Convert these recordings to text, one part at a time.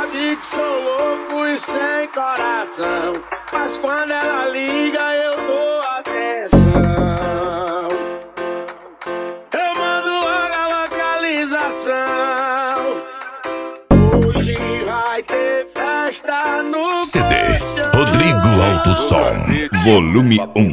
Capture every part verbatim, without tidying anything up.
Sabe que sou louco e sem coração, mas quando ela liga eu dou atenção. Eu mando logo a localização. Hoje vai ter festa no C D Rodrigo Alto Som, volume um.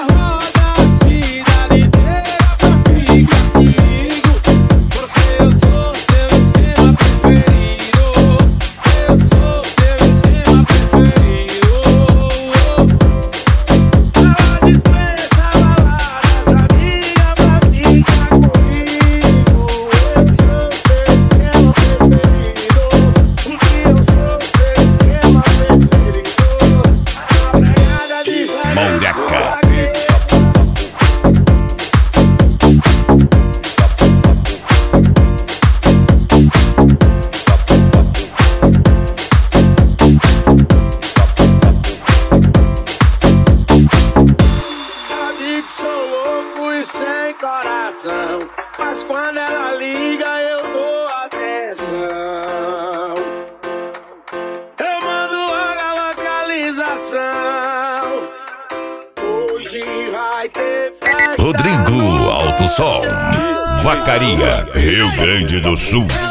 Sem coração, mas quando ela liga eu dou atenção. Eu mando logo a localização. Hoje vai ter festa. Rodrigo Alto Som, Vacaria, Rio Grande do Sul.